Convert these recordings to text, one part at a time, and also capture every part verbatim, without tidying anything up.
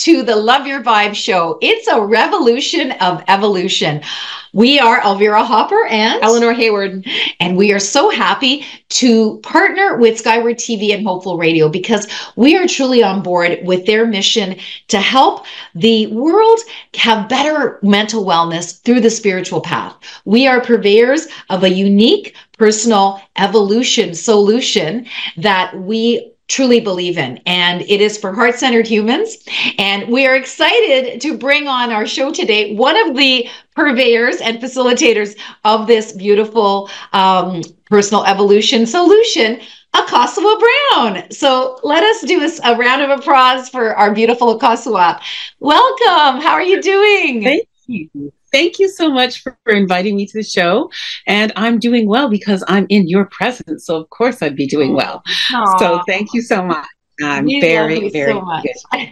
to the Love Your Vibe show. It's a revolution of evolution. We are Elvira Hopper and Eleanor Hayward, and we are so happy to partner with Skyward T V and Hopeful Radio because we are truly on board with their mission to help the world have better mental wellness through the spiritual path. We are purveyors of a unique personal evolution solution that we truly believe in, and it is for heart-centered humans. And we are excited to bring on our show today one of the purveyors and facilitators of this beautiful um, personal evolution solution, Akosua Brown. So let us do a, a round of applause for our beautiful Akosua. Welcome. How are you doing? Thank you. Thank you so much for, for inviting me to the show. And I'm doing well because I'm in your presence. So of course I'd be doing well. Aww. So thank you so much. I'm we very, love you very so much.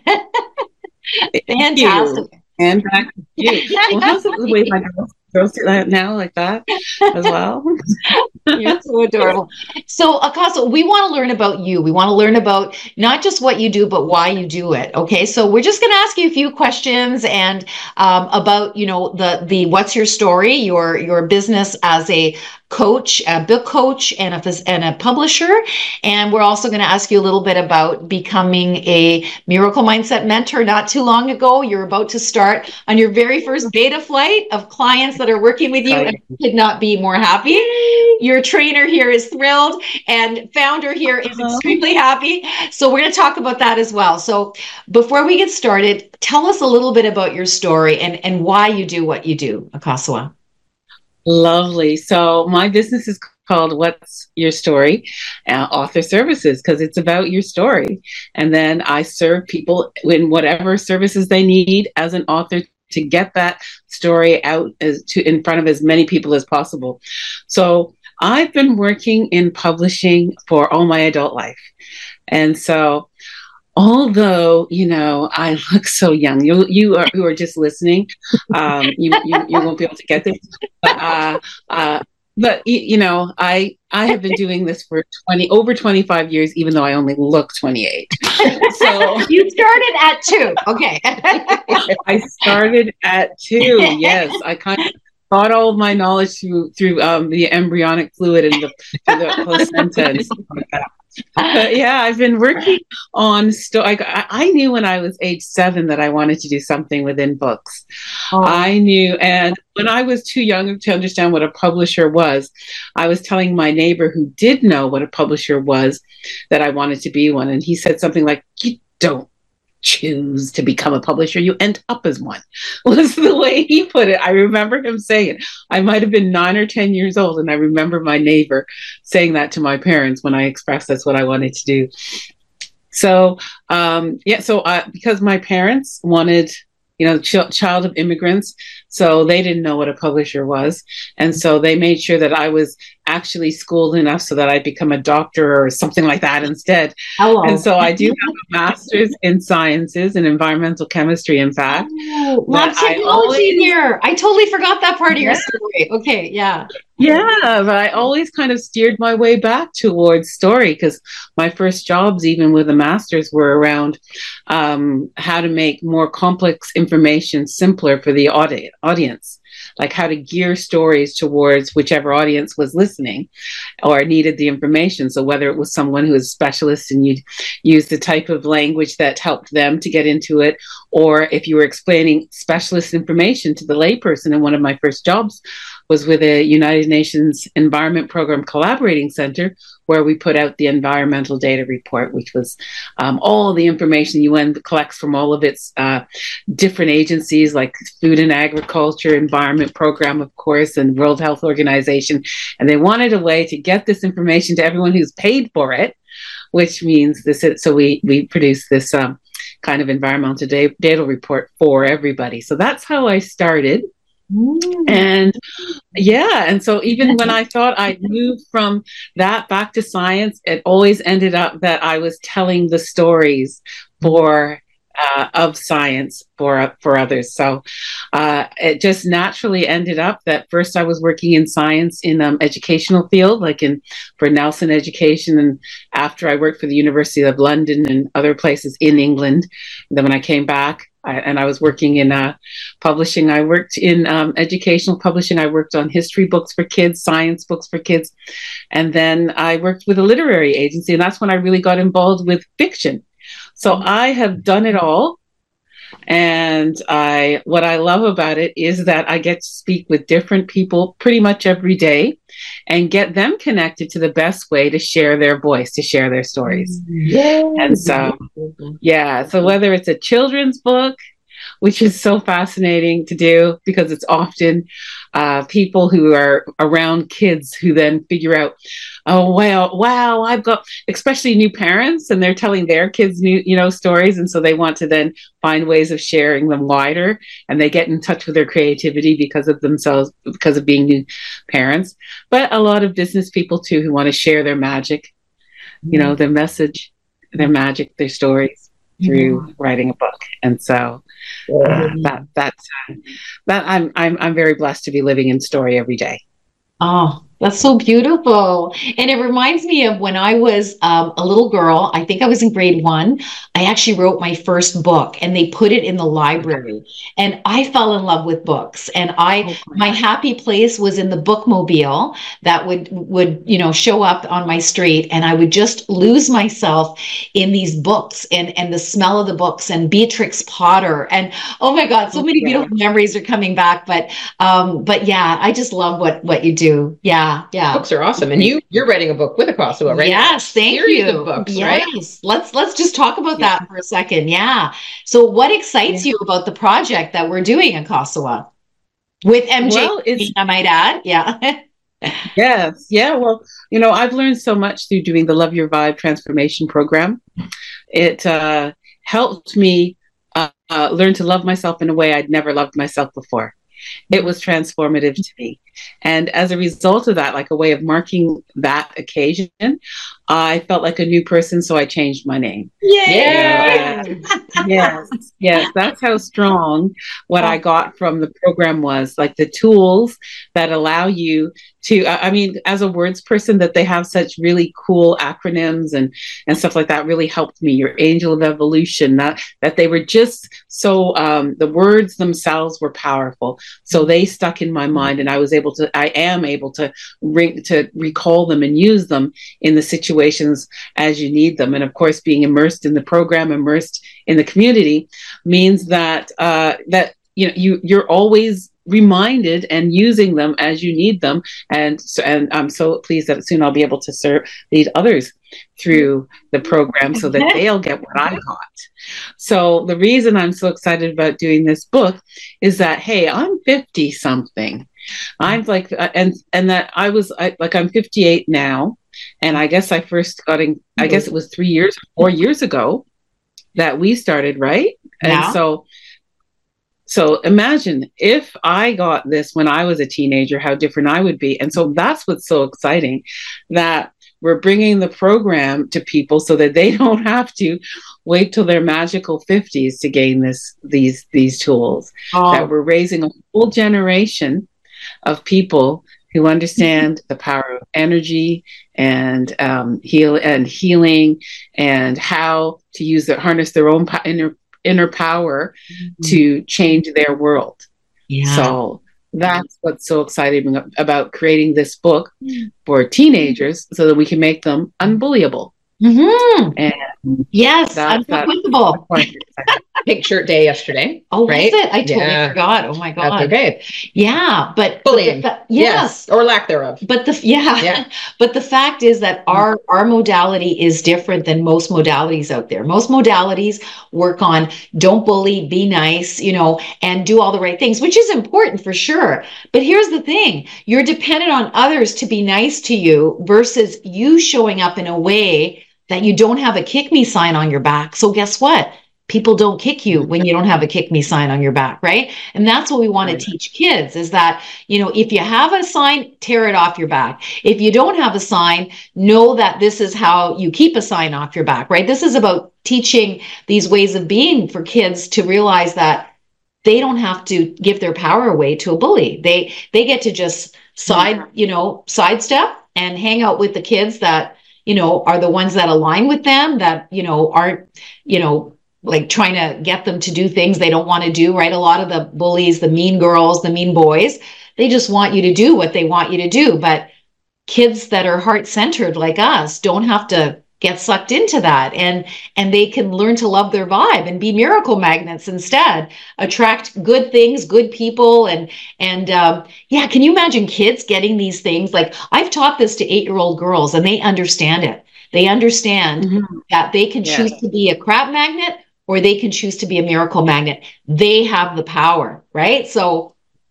Thank Fantastic. You. And back to you. Well, how's it the way my girls roasted that now like that as well? You're so adorable. So, Akosua, we want to learn about you. We want to learn about not just what you do, but why you do it. Okay, so we're just going to ask you a few questions and um, about, you know, the the what's your story, your your business as a coach, a book coach, and a and a publisher. And we're also going to ask you a little bit about becoming a Miracle Mindset mentor. Not too long ago, you're about to start on your very first beta flight of clients that are working with you, and could not be more happy. Your trainer here is thrilled, and founder here is extremely happy. So we're going to talk about that as well. So before we get started, tell us a little bit about your story and, and why you do what you do, Akosua. Lovely. So my business is called What's Your Story? Uh, Author Services, because it's about your story. And then I serve people in whatever services they need as an author to get that story out as to in front of as many people as possible. So I've been working in publishing for all my adult life. And so although, you know, I look so young, you you are who are just listening, um, you, you you won't be able to get this. But, uh, uh, but you know, I I have been doing this for twenty over twenty-five years, even though I only look twenty-eight. So you started at two, okay? I started at two. Yes, I kind of got all of my knowledge through through um, the embryonic fluid and the, the placenta and stuff like that. But yeah, I've been working on sto- I, I knew when I was age seven that I wanted to do something within books. Oh. I knew, and when I was too young to understand what a publisher was, I was telling my neighbor who did know what a publisher was that I wanted to be one, and he said something like, "You don't choose to become a publisher, you end up as one," was the way he put it. I remember him saying it. I might have been nine or ten years old, and I remember my neighbor saying that to my parents when I expressed that's what I wanted to do. So um yeah so uh, because my parents wanted, you know, ch- child of immigrants, so they didn't know what a publisher was, and so they made sure that I was actually schooled enough so that I'd become a doctor or something like that instead. Hello. And so I do have a master's in sciences and environmental chemistry, in fact. Oh, love technology I always, here. I totally forgot that part of your yeah. story. Okay, yeah. Yeah, but I always kind of steered my way back towards story because my first jobs, even with a master's, were around um, how to make more complex information simpler for the audi- audience. Like how to gear stories towards whichever audience was listening or needed the information. So whether it was someone who was a specialist and you'd use the type of language that helped them to get into it, or if you were explaining specialist information to the layperson. And one of my first jobs was with a United Nations Environment Program Collaborating Center, where we put out the environmental data report, which was um, all the information U N collects from all of its uh, different agencies like Food and Agriculture, Environment Program, of course, and World Health Organization. And they wanted a way to get this information to everyone who's paid for it, which means this. Is, so we we produce this um, kind of environmental da- data report for everybody. So that's how I started. Mm. And yeah, and so even when I thought I'd moved from that back to science, it always ended up that I was telling the stories for uh, of science for for others. So uh, it just naturally ended up that first I was working in science in um, educational field, like in for Nelson Education, and after I worked for the University of London and other places in England. And then when I came back, I, and I was working in uh, publishing. I worked in um, educational publishing. I worked on history books for kids, science books for kids. And then I worked with a literary agency, and that's when I really got involved with fiction. So I have done it all. And I, what I love about it is that I get to speak with different people pretty much every day and get them connected to the best way to share their voice, to share their stories. Yeah. And so, yeah, so whether it's a children's book, which is so fascinating to do because it's often uh, people who are around kids who then figure out, oh, well, wow, I've got, especially new parents, and they're telling their kids new, you know, stories. And so they want to then find ways of sharing them wider, and they get in touch with their creativity because of themselves, because of being new parents. But a lot of business people too, who want to share their magic, you know, their message, their magic, their stories through mm-hmm. writing a book. And so uh, that that's uh, that I'm I'm I'm very blessed to be living in story every day. Oh, that's so beautiful. And it reminds me of when I was um, a little girl. I think I was in grade one. I actually wrote my first book, and they put it in the library. And I fell in love with books. And I, oh, my happy place was in the bookmobile that would, would, you know, show up on my street. And I would just lose myself in these books and, and the smell of the books and Beatrix Potter. And oh my God, so many beautiful memories are coming back. But, um, but yeah, I just love what, what you do. Yeah. Yeah. Books are awesome. And you, you're writing a book with Akosua, right? Yes. Thank Series you. Of books, yes. right? Let's, let's just talk about yeah. that for a second. Yeah. So what excites yeah. you about the project that we're doing in Akosua with M J? Well, I might add. Yeah. Yes. Yeah. Well, you know, I've learned so much through doing the Love Your Vibe transformation program. It uh, helped me uh, uh, learn to love myself in a way I'd never loved myself before. It was transformative to me. And as a result of that, like a way of marking that occasion, I felt like a new person. So I changed my name. Yeah. You know, yes. Yes. That's how strong what I got from the program was, like the tools that allow you to, I mean, as a words person, that they have such really cool acronyms and, and stuff like that really helped me. Your Angel of Evolution, that, that they were just so, um, the words themselves were powerful. So they stuck in my mind, and I was able to, I am able to ring, to recall them and use them in the situations as you need them. And of course, being immersed in the program, immersed in the community means that, uh, that, you know, you, you're always reminded and using them as you need them. And so, and I'm so pleased that soon I'll be able to serve, lead others through the program so that they'll get what I got. So the reason I'm so excited about doing this book is that, hey, I'm fifty something. I'm like, and, and that I was I, like, I'm fifty-eight now. And I guess I first got in, I guess it was three years, four years ago that we started, right? Yeah. And so, so imagine if I got this when I was a teenager, how different I would be. And so that's what's so exciting, that we're bringing the program to people so that they don't have to wait till their magical fifties to gain this, these, these tools. Oh. That we're raising a whole generation of people who understand the power of energy and um, heal and healing, and how to use it, harness their own po- inner inner power mm-hmm. to change their world. Yeah. So that's what's so exciting about creating this book for teenagers, so that we can make them unbullyable. Mm-hmm. And yes, unforgivable. Pink shirt day yesterday. Oh, right? Was it? I totally yeah. forgot. Oh my God. That's okay. Yeah, but bullying. But the, yes. yes, or lack thereof. But the yeah, yeah. But the fact is that our our modality is different than most modalities out there. Most modalities work on don't bully, be nice, you know, and do all the right things, which is important for sure. But here's the thing: you're dependent on others to be nice to you versus you showing up in a way that you don't have a kick me sign on your back. So guess what? People don't kick you when you don't have a kick me sign on your back, right? And that's what we want to teach kids, is that, you know, if you have a sign, tear it off your back. If you don't have a sign, know that this is how you keep a sign off your back, right? This is about teaching these ways of being for kids to realize that they don't have to give their power away to a bully. They they get to just side, you know, sidestep and hang out with the kids that, you know, are the ones that align with them, that, you know, aren't, you know, like trying to get them to do things they don't want to do, right? A lot of the bullies, the mean girls, the mean boys, they just want you to do what they want you to do. But kids that are heart-centered like us don't have to get sucked into that, and and they can learn to love their vibe and be miracle magnets instead, attract good things, good people. And and um, yeah, can you imagine kids getting these things? Like, I've taught this to eight-year-old girls, and they understand it. They understand mm-hmm. that they can yeah. choose to be a crap magnet, or they can choose to be a miracle magnet. They have the power, right? So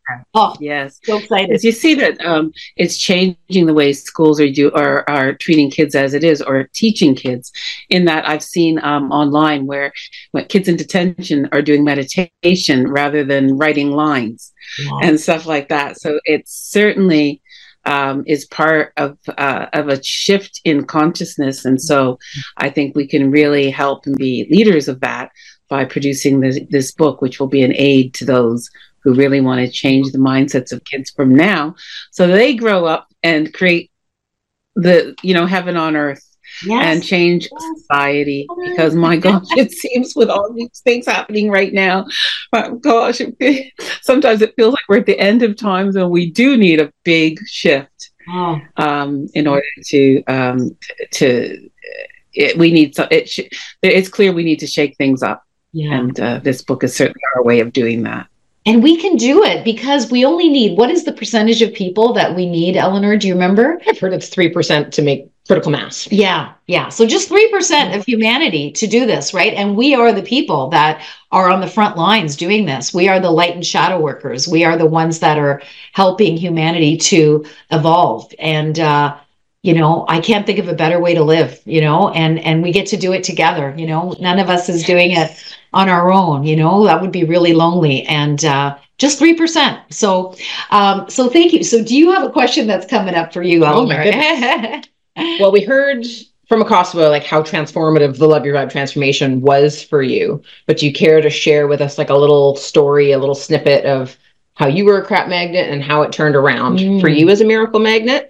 oh yes, so excited. Because you see that um, it's changing the way schools are do are, are treating kids as it is, or teaching kids. In that, I've seen um, online where, when kids in detention are doing meditation rather than writing lines yeah. and stuff like that. So it certainly um, is part of uh, of a shift in consciousness, and so I think we can really help and be leaders of that by producing this, this book, which will be an aid to those who really want to change the mindsets of kids from now, so they grow up and create the, you know, heaven on earth yes. and change society. Because my gosh, it seems with all these things happening right now, oh gosh, it, sometimes it feels like we're at the end of times, and we do need a big shift oh. um, in order to um, to. It, we need so it. Sh- it's clear we need to shake things up, yeah. and uh, this book is certainly our way of doing that. And we can do it because we only need, what is the percentage of people that we need, Eleanor? Do you remember? I've heard it's three percent to make critical mass. Yeah, yeah. So just three percent of humanity to do this, right? And we are the people that are on the front lines doing this. We are the light and shadow workers. We are the ones that are helping humanity to evolve. And, uh, you know, I can't think of a better way to live, you know, and, and we get to do it together. You know, none of us is doing it on our own, you know, that would be really lonely. And uh, just three percent. So, um, so thank you. So do you have a question that's coming up for you, Eleanor? Oh my goodness. Well, we heard from Akosua, like how transformative the Love Your Vibe transformation was for you, but do you care to share with us like a little story, a little snippet of how you were a crap magnet and how it turned around mm. for you as a miracle magnet?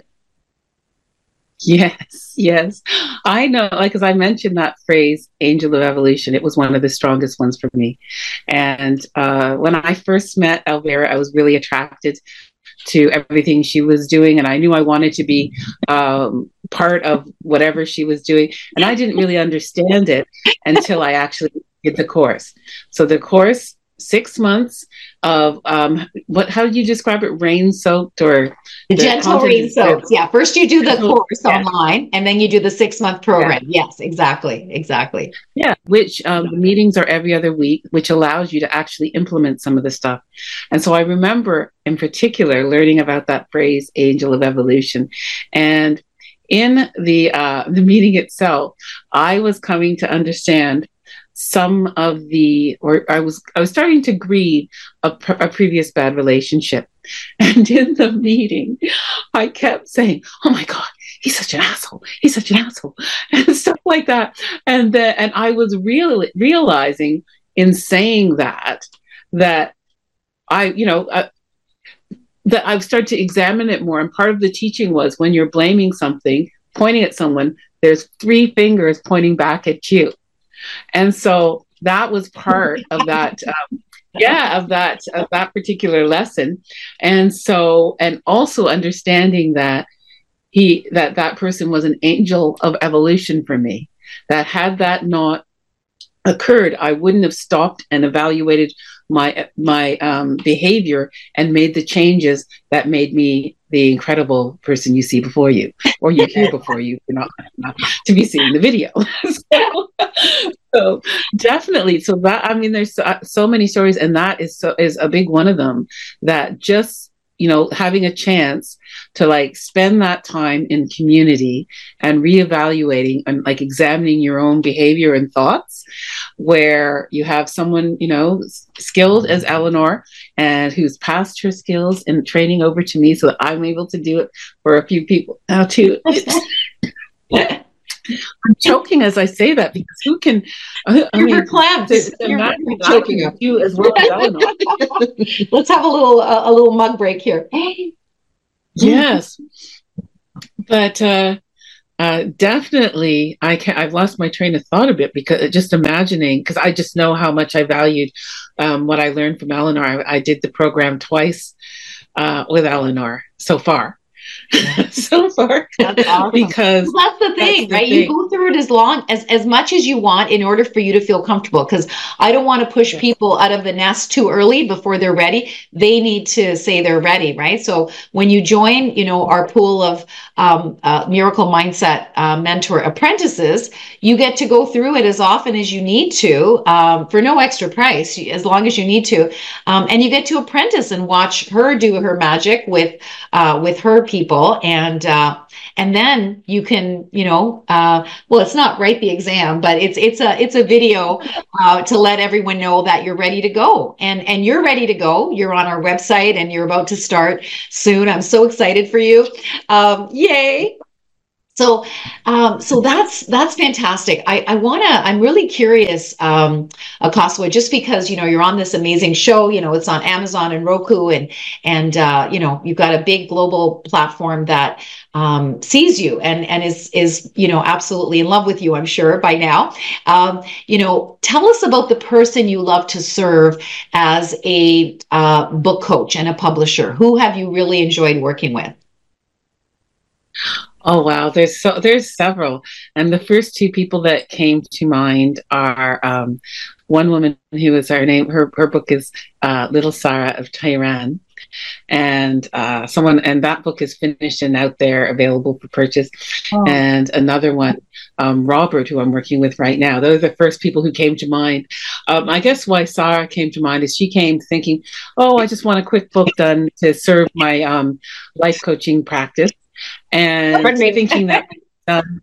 Yes, yes. I know, like, as I mentioned that phrase, angel of evolution, it was one of the strongest ones for me. And uh, when I first met Elvira, I was really attracted to everything she was doing. And I knew I wanted to be um, part of whatever she was doing. And I didn't really understand it until I actually did the course. So the course, six months of um what how did you describe it, rain soaked or the gentle rain soaked? Yeah, first you do the course yeah. online, and then you do the six month program. Yeah. Yes, exactly, exactly. Yeah, which um, the meetings are every other week, which allows you to actually implement some of the stuff. And so I remember in particular learning about that phrase, angel of evolution, and in the uh the meeting itself, I was coming to understand some of the, or I was, I was starting to grieve a, a previous bad relationship. And in the meeting, I kept saying, oh my God, he's such an asshole. He's such an asshole and stuff like that. And then, and I was really realizing in saying that, that I, you know, uh, that I've started to examine it more. And part of the teaching was when you're blaming something, pointing at someone, there's three fingers pointing back at you. And so that was part of that, um, yeah, of that, of that particular lesson. And so, and also understanding that he, that that person was an angel of evolution for me, that had that not occurred, I wouldn't have stopped and evaluated my, my um, behavior and made the changes that made me the incredible person you see before you, or you hear before you, you're not, not to be seen in the video. so, so definitely. So that, I mean, there's so, so many stories, and that is so is a big one of them, that just, you know, having a chance to like spend that time in community and reevaluating and like examining your own behavior and thoughts, where you have someone, you know, skilled as Eleanor and who's passed her skills and training over to me so that I'm able to do it for a few people now too. I'm choking as I say that because who can? I, I You're mean, clamped. to, to You're imagine choking I up. can do as well as Eleanor. Let's have a little uh, a little mug break here. Yes, but uh, uh, definitely, I can. I've lost my train of thought a bit because just imagining, because I just know how much I valued um, what I learned from Eleanor. I, I did the program twice uh, with Eleanor so far. so far, that's awesome. because well, that's the thing, that's the right? thing. You go through it as long as as much as you want in order for you to feel comfortable. Because I don't want to push Yes. people out of the nest too early before they're ready. They need to say they're ready, right? So when you join, you know, our pool of um, uh, Miracle Mindset uh, Mentor apprentices, you get to go through it as often as you need to um, for no extra price, as long as you need to, um, and you get to apprentice and watch her do her magic with uh, with her people, and uh, and then you can, you know, uh, well, it's not write the exam, but it's it's a it's a video uh, to let everyone know that you're ready to go, and and you're ready to go. You're on our website, and you're about to start soon. I'm so excited for you. Um, yay! So, um, so that's that's fantastic. I, I wanna. I'm really curious, um, Akaswa, just because you know you're on this amazing show. You know, it's on Amazon and Roku, and and uh, you know you've got a big global platform that um, sees you and and is is you know absolutely in love with you. I'm sure by now. Um, you know, tell us about the person you love to serve as a uh, book coach and a publisher. Who have you really enjoyed working with? Oh wow, there's so there's several, and the first two people that came to mind are um, one woman who is our name. Her her book is uh, Little Sarah of Tehran, and uh, someone and that book is finished and out there available for purchase. Oh. And another one, um, Robert, who I'm working with right now. Those are the first people who came to mind. Um, I guess why Sarah came to mind is she came thinking, oh, I just want a quick book done to serve my um, life coaching practice. And thinking that done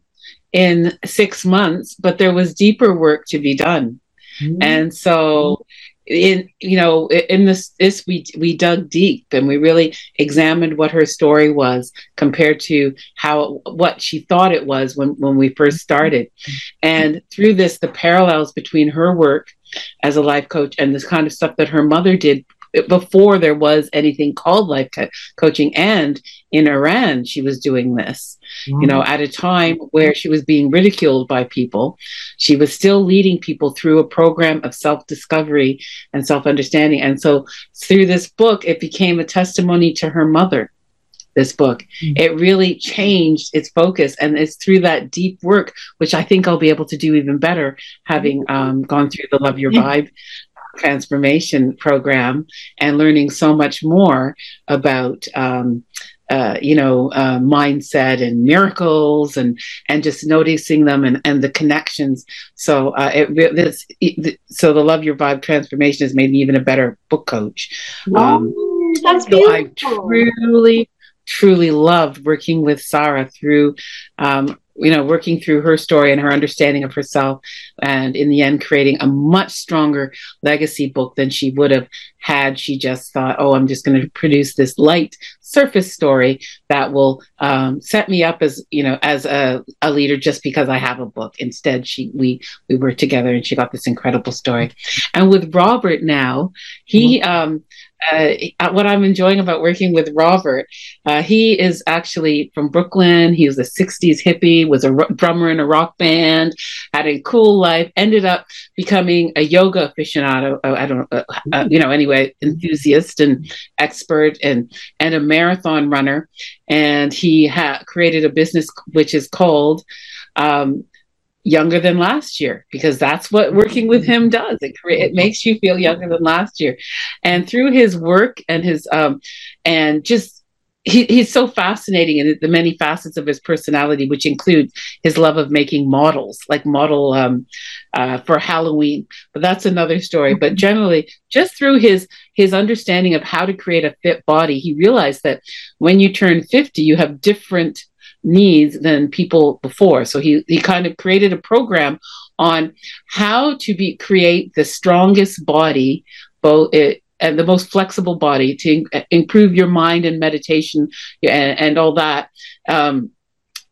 in six months, but there was deeper work to be done. Mm-hmm. And so in you know in this this we we dug deep and we really examined what her story was compared to how what she thought it was when when we first started. And through this, the parallels between her work as a life coach and this kind of stuff that her mother did before there was anything called life co- coaching. And in Iran, she was doing this, mm-hmm. you know, at a time where she was being ridiculed by people. She was still leading people through a program of self-discovery and self-understanding. And so through this book, it became a testimony to her mother. This book, mm-hmm. it really changed its focus. And it's through that deep work, which I think I'll be able to do even better, having um, gone through the Love Your Vibe transformation program and learning so much more about um, uh, you know uh, mindset and miracles and and just noticing them and, and the connections. So uh, it, this, it so the Love Your Vibe transformation has made me even a better book coach. Um, oh, that's so beautiful. I truly truly loved working with Sarah through um, you know, working through her story and her understanding of herself, and in the end, creating a much stronger legacy book than she would have had she just thought, oh, I'm just going to produce this light surface story that will um, set me up as, you know, as a, a leader just because I have a book. Instead, she we we were together and she got this incredible story. And with Robert now, he um, uh, what I'm enjoying about working with Robert, uh, he is actually from Brooklyn. He was a sixties hippie, was a r- drummer in a rock band, had a cool life, ended up becoming a yoga aficionado. Uh, I don't know, uh, uh, you know, anyway, enthusiast and expert and, and a marathon runner. And he ha- created a business which is called um, Younger Than Last Year, because that's what working with him does. It cre- it makes you feel younger than last year. And through his work and his um and just he, he's so fascinating in the many facets of his personality, which includes his love of making models, like model um, uh, for Halloween. But that's another story. But generally, just through his his understanding of how to create a fit body, he realized that when you turn fifty, you have different needs than people before. So he he kind of created a program on how to be create the strongest body, both it, and the most flexible body to in, improve your mind and meditation and, and all that. Um,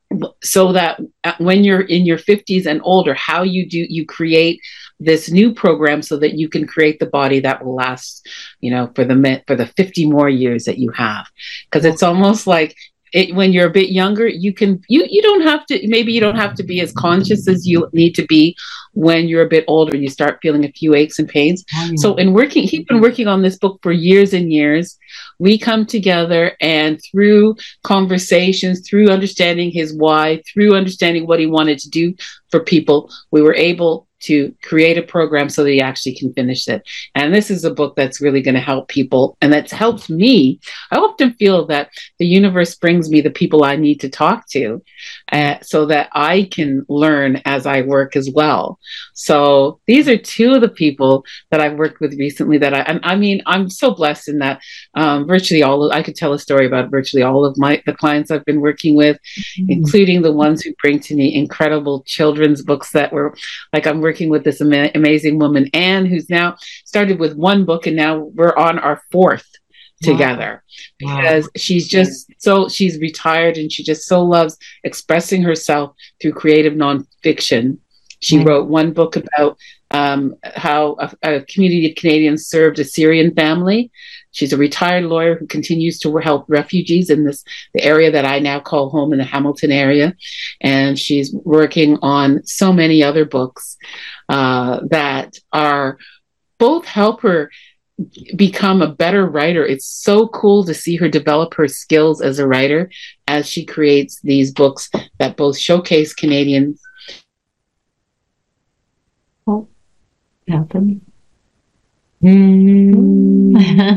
so that when you're in your fifties and older, how you do, you create this new program so that you can create the body that will last, you know, for the, for the fifty more years that you have. Because it's almost like, It, when you're a bit younger, you can, you, you don't have to, maybe you don't have to be as conscious as you need to be when you're a bit older and you start feeling a few aches and pains. Mm-hmm. So in working, he's been working on this book for years and years. We come together, and through conversations, through understanding his why, through understanding what he wanted to do for people, we were able to create a program so that he actually can finish it. And this is a book that's really going to help people, and that's helped me. I often feel that the universe brings me the people I need to talk to, uh, so that I can learn as I work as well. So these are two of the people that I've worked with recently that I, and I mean, I'm so blessed in that um, virtually all of, I could tell a story about virtually all of my, the clients I've been working with, mm-hmm. including the ones who bring to me incredible children's books that were like, I'm working with this ama- amazing woman, Anne, who's now started with one book, and now we're on our fourth wow. together because wow. she's just so, she's retired and she just so loves expressing herself through creative nonfiction. She mm-hmm. wrote one book about um, how a, a community of Canadians served a Syrian family. She's a retired lawyer who continues to help refugees in this, the area that I now call home in the Hamilton area. And she's working on so many other books uh, that are both help her become a better writer. It's so cool to see her develop her skills as a writer as she creates these books that both showcase Canadians. Oh, happened. Mm.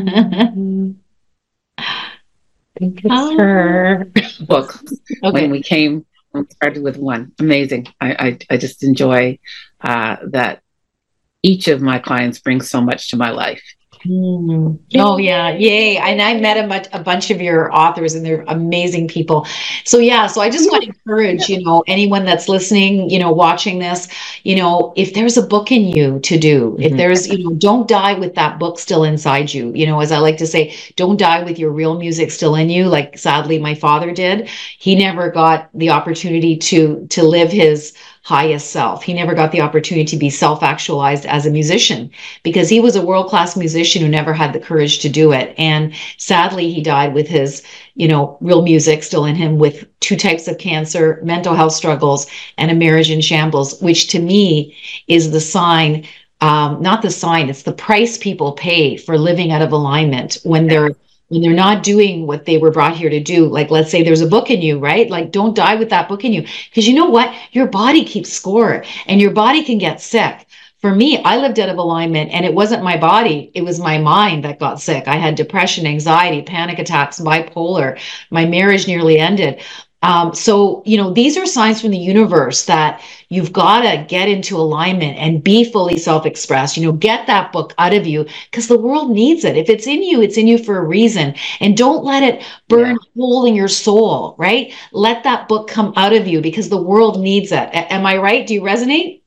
I think it's oh. her book. Okay. When we came, we started with one. Amazing. I, I, I just enjoy uh, that each of my clients brings so much to my life. Mm. Oh yeah, yay! And I met a, much, a bunch of your authors, and they're amazing people. So yeah, so I just want to encourage, you know, anyone that's listening, you know, watching this, you know, if there's a book in you to do, mm-hmm. if there's, you know, don't die with that book still inside you. You know, as I like to say, don't die with your real music still in you. Like sadly, my father did. He never got the opportunity to to live his highest self. He never got the opportunity to be self-actualized as a musician because he was a world-class musician who never had the courage to do it. And sadly, he died with his, you know, real music still in him, with two types of cancer, mental health struggles, and a marriage in shambles, which to me is the sign, um, not the sign, it's the price people pay for living out of alignment when they're when they're not doing what they were brought here to do. Like, let's say there's a book in you, right? Like, don't die with that book in you. Because you know what? Your body keeps score, and your body can get sick. For me, I lived out of alignment, and it wasn't my body. It was my mind that got sick. I had depression, anxiety, panic attacks, bipolar. My marriage nearly ended. Um, so, you know, these are signs from the universe that you've got to get into alignment and be fully self-expressed. You know, get that book out of you because the world needs it. If it's in you, it's in you for a reason. And don't let it burn yeah. a hole in your soul, right? Let that book come out of you because the world needs it. A- am I right? Do you resonate?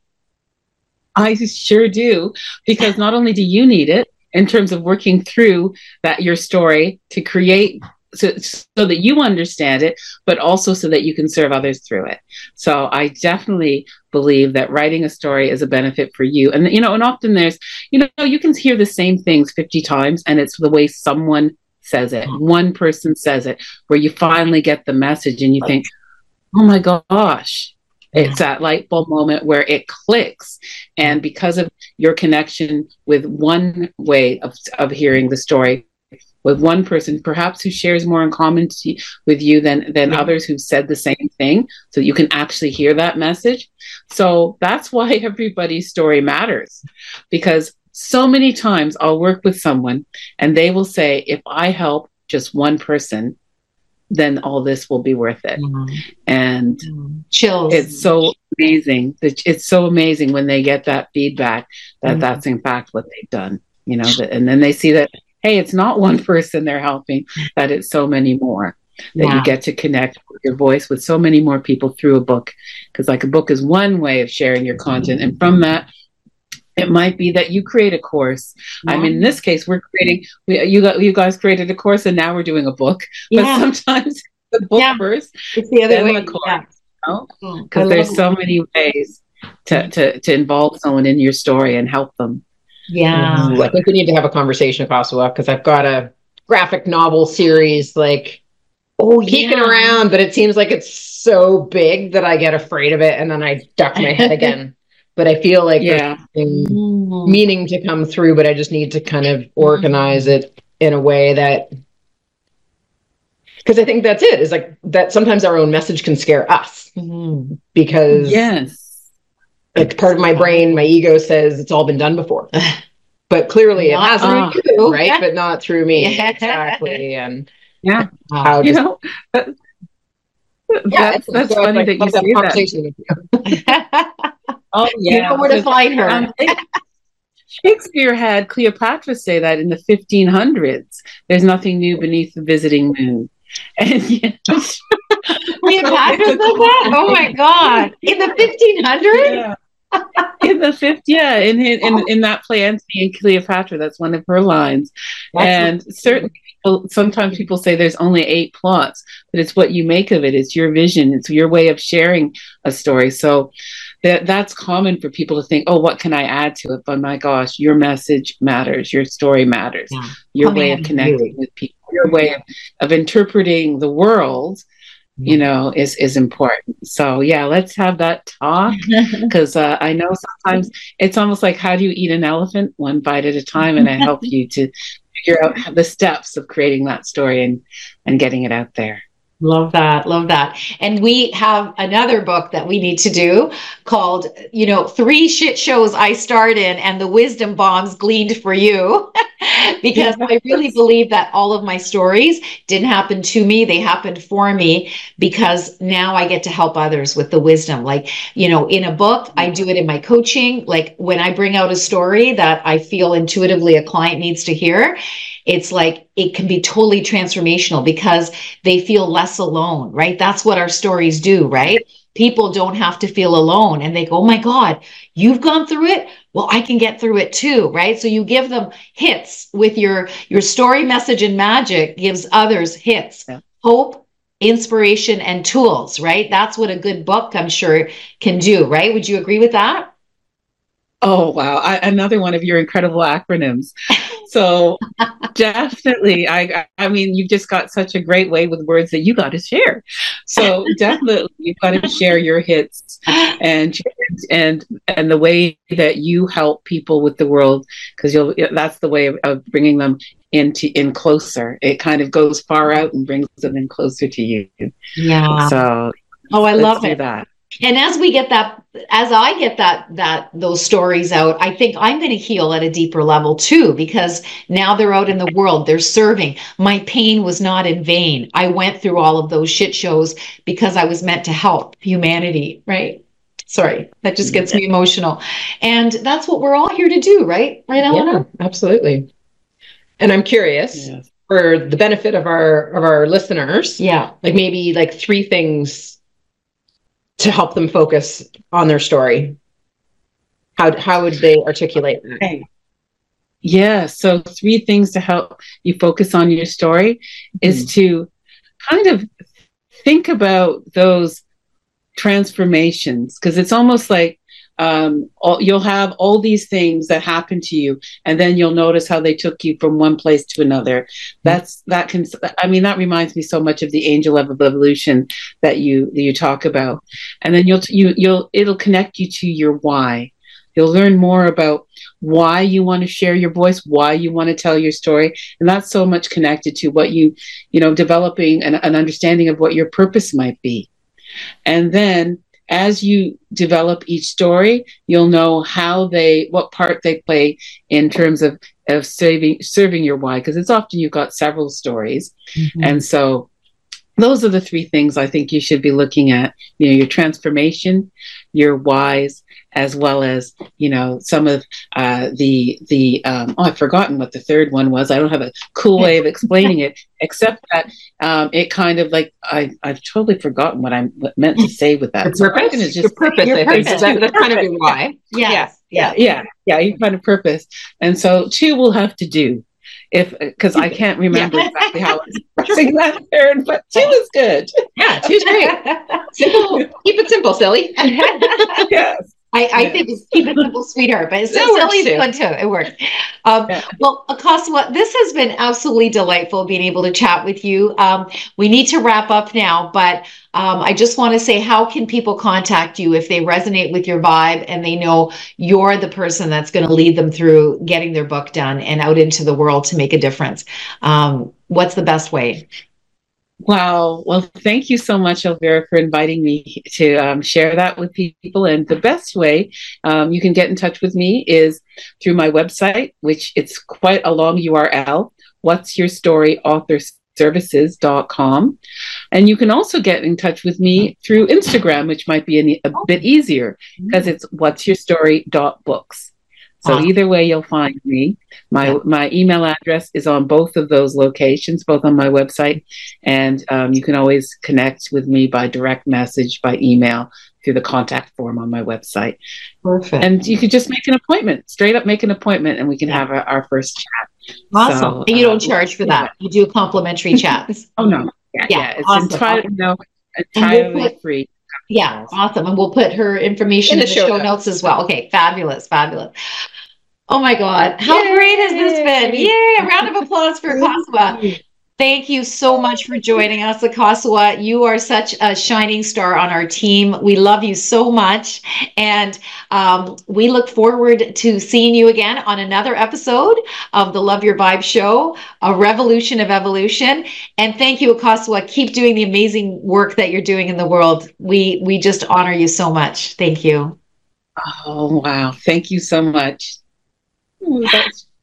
I sure do, because not only do you need it in terms of working through that, your story to create So, so that you understand it, but also so that you can serve others through it. So I definitely believe that writing a story is a benefit for you. And, you know, and often there's, you know, you can hear the same things fifty times and it's the way someone says it. One person says it where you finally get the message and you think, oh my gosh, it's that light bulb moment where it clicks. And because of your connection with one way of, of hearing the story, with one person, perhaps who shares more in common to, with you than, than yeah. others who've said the same thing, so you can actually hear that message. So that's why everybody's story matters, because so many times I'll work with someone and they will say, if I help just one person, then all this will be worth it. Mm-hmm. And mm-hmm. chills. It's so amazing. It's so amazing when they get that feedback that mm-hmm. that's in fact what they've done, you know, and then they see that, hey, it's not one person they're helping, that it's so many more, that yeah. you get to connect with your voice with so many more people through a book. Because like a book is one way of sharing your content. And from that, it might be that you create a course. Yeah. I mean, in this case, we're creating, we, you, got, you guys created a course and now we're doing a book. Yeah. But sometimes the book yeah. first, it's the other way. The course. Yeah. know, Oh, I because love there's it. so many ways to, to to involve someone in your story and help them. Yeah. Ooh, I think we need to have a conversation, Kosua, because I've got a graphic novel series like Oh, peeking yeah. around, but it seems like it's so big that I get afraid of it and then I duck my head again. But I feel like there's Yeah. something Mm. meaning to come through, but I just need to kind of organize it in a way that, because I think that's it, is like that sometimes our own message can scare us Mhm. because Yes. like part of my brain, my ego says it's all been done before. But clearly it Not hasn't, through you. right? But not through me. Yeah. Exactly. And Yeah. how You just, know, that, yeah, that's it's- that's so it's funny like, that you let's have a say that. conversation with you. Oh You yeah, know where to because find her. um, they- Shakespeare had Cleopatra say that in the fifteen hundreds. There's nothing new beneath the visiting moon, and yeah, Cleopatra said that? Oh my God. In the fifteen hundreds? yeah. In the fifth, yeah, in, in in in that play, Antony and Cleopatra, that's one of her lines. That's And certainly, people, sometimes people say there's only eight plots, but it's what you make of it. It's your vision. It's your way of sharing a story. So that that's common for people to think, oh, what can I add to it? But my gosh, your message matters. Your story matters. Yeah. Your Coming way in of connecting you. with people. Your way of, of interpreting the world, you know, is is important. So yeah, let's have that talk, because uh, I know sometimes it's almost like, how do you eat an elephant? One bite at a time. And I help you to figure out the steps of creating that story and and getting it out there. Love that. Love that. And we have another book that we need to do called, you know, Three Shit Shows I Starred in and the Wisdom Bombs Gleaned for You. Because I really believe that all of my stories didn't happen to me. They happened for me because now I get to help others with the wisdom. Like, you know, in a book, I do it in my coaching. Like when I bring out a story that I feel intuitively a client needs to hear, it's like it can be totally transformational because they feel less alone, right? That's what our stories do, right? People don't have to feel alone and they go, oh my God, you've gone through it. Well, I can get through it too, right? So you give them hits with your, your story, message, and magic gives others hits, yeah. Hope, inspiration, and tools, right? That's what a good book, I'm sure, can do, right? Would you agree with that? Oh, wow. I, another one of your incredible acronyms. So definitely, I I mean, you've just got such a great way with words that you got to share. So definitely, you've got to share your hits and and and the way that you help people with the world, because you'll that's the way of, of bringing them into in closer. It kind of goes far out and brings them in closer to you. Yeah. So oh, I love do it. That. And as we get that, as I get that, that those stories out, I think I'm going to heal at a deeper level too, because now they're out in the world, they're serving. My pain was not in vain. I went through all of those shit shows because I was meant to help humanity, right? Sorry, that just gets me emotional. And that's what we're all here to do, right? Right, Eleanor? Yeah, absolutely. And I'm curious, yes. for the benefit of our of our listeners, yeah, like maybe like three things to help them focus on their story. How how would they articulate that? Okay. Yeah, so three things to help you focus on your story mm-hmm. is to kind of think about those transformations, because it's almost like um, all, you'll have all these things that happen to you, and then you'll notice how they took you from one place to another. That's that can. I mean, that reminds me so much of the angel of evolution that you that you talk about, and then you'll you you'll it'll connect you to your why. You'll learn more about why you want to share your voice, why you want to tell your story, and that's so much connected to what you you know developing an, an understanding of what your purpose might be, and then. As you develop each story, you'll know how they, what part they play in terms of, of serving, serving your why, because it's often you've got several stories. Mm-hmm. And so those are the three things I think you should be looking at, you know, your transformation, your whys, as well as, you know, some of uh, the, the um, oh, I've forgotten what the third one was. I don't have a cool way of explaining it, except that um, it kind of like, I, I've totally forgotten what I meant to say with that. Your purpose, so just, your purpose, your I purpose. think. That, that's kind of your why. Yes. Yeah. Yeah. Yeah. Yeah. You find a purpose. And so two will have to do. if because I can't remember Yeah. exactly how I was expressing that third, but two is good. Yeah, two's great. Simple. Keep it simple, silly. Yes. I, I Yeah. think it's keep it simple, sweetheart, but it's That so works silly too. fun too. It works. Um, Yeah. Well, Akaswa, this has been absolutely delightful being able to chat with you. Um, we need to wrap up now, but um, I just want to say, how can people contact you if they resonate with your vibe and they know you're the person that's going to lead them through getting their book done and out into the world to make a difference? Um, what's the best way? Wow. Well, thank you so much, Elvira, for inviting me to um, share that with people. And the best way um, you can get in touch with me is through my website, which it's quite a long U R L, what's your story author services dot com. And you can also get in touch with me through Instagram, which might be a, a bit easier because it's what's your story dot books. So Awesome. either way, you'll find me. My Yeah. my email address is on both of those locations, both on my website, and um, you can always connect with me by direct message, by email, through the contact form on my website. Perfect. And you could just make an appointment, straight up make an appointment, and we can Yeah. have our, our first chat. Awesome. So, And you don't uh, charge for that. You do complimentary chats. Oh no, yeah, Yeah, yeah, it's awesome. entirely you know, And we'll entirely put- free. Yeah, awesome. And we'll put her information In in the the show show notes. notes as well. Okay, fabulous, fabulous. Oh my God, how Yay! great has this been? Yay! A round of applause for Akaswa. Thank you so much for joining us, Akaswa. You are such a shining star on our team. We love you so much. And um, we look forward to seeing you again on another episode of the Love Your Vibe show, a revolution of evolution. And thank you, Akaswa. Keep doing the amazing work that you're doing in the world. We, we just honor you so much. Thank you. Oh wow! Thank you so much.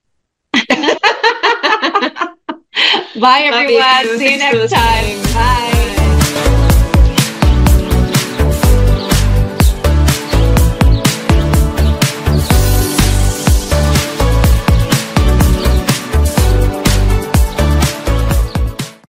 Bye, everyone. you. See you Thanks for next time. listening. Bye.